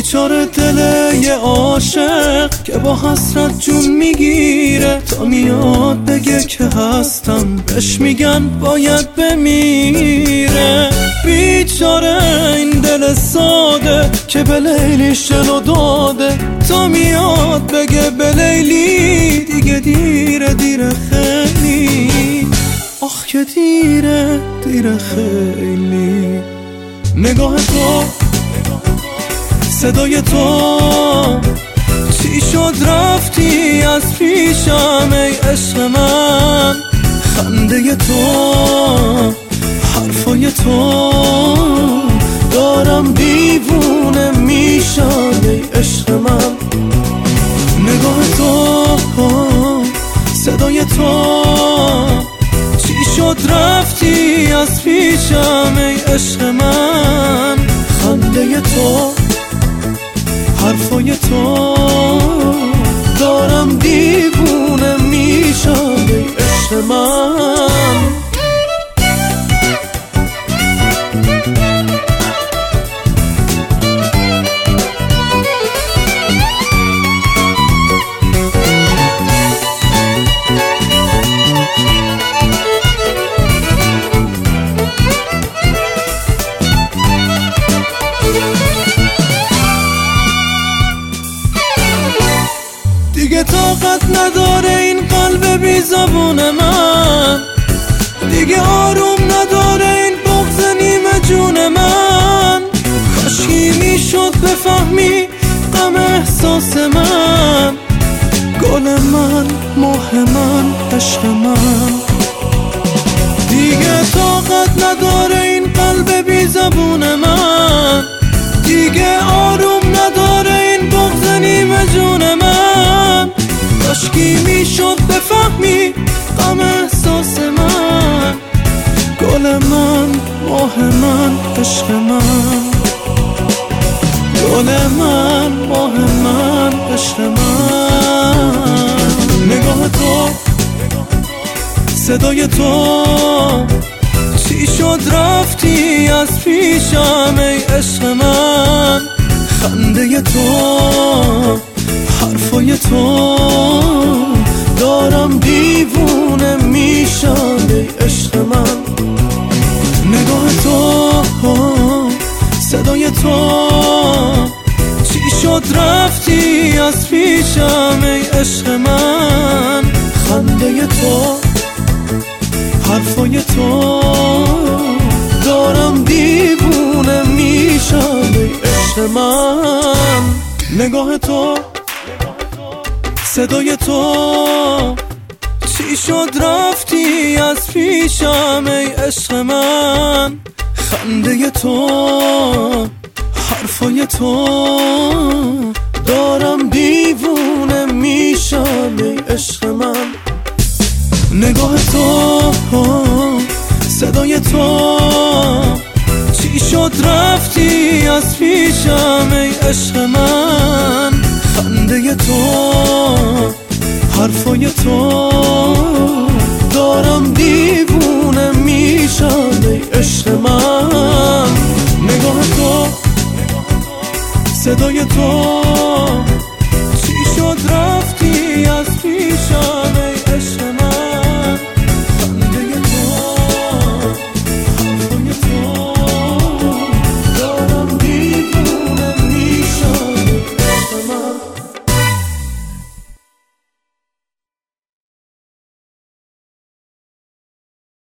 بیچاره دل یه عاشق که با حسرت جون میگیره، تا میاد بگه که هستم بهش میگن باید بمیره. بیچاره این دل ساده که به لیلیش دلو داده، تا میاد بگه به لیلی دیگه دیره، دیره خیلی، آخ که دیره، دیره خیلی. نگاه تو، صدای تو، چی شد رفتی از پیشم ای عشق من؟ خنده تو، حرفای تو، دارم دیوونه میشم ای عشق من. نگاه تو، صدای تو، چی شد رفتی از پیشم ای عشق من؟ خنده تو، حرفای تو، دارم دیوونه میشم ای عشق من. دیگه طاقت نداره این قلب بی زبون من، دیگه آروم نداره این بغض نیمه جون من. کاشکی میشد بفهمی غم احساس من، گل من، ماه من، عشق من. دیگه طاقت نداره این قلب بی زبون من، دیگه آروم نداره این بغض نیمه جون من. کاشکی میشد بفهمی غم احساس من، گل من، ماه من، عشق من. گل من، ماه من، عشق من. نگاه تو، صدای تو، چی شد رفتی از پیشم ای عشق من؟ خنده تو، حرفای تو، دارم دیوونه میشم ای عشق من. نگاه تو، صدای تو، چی شد رفتی از پیشم ای عشق من؟ خنده تو، حرفای تو، دارم دیوونه میشم ای عشق من. نگاه تو، صدای تو، چی شد رفتی از پیشم ای عشق من؟ خنده تو، حرفای تو، دارم دیوونه میشم ای عشق من. نگاه تو، صدای تو، چی شد رفتی از پیشم ای عشق من؟ خنده تو، حرفای تو، دارم دیوونه میشم ای عشق من. نگاه تو، صدای تو، چی شد رفتی از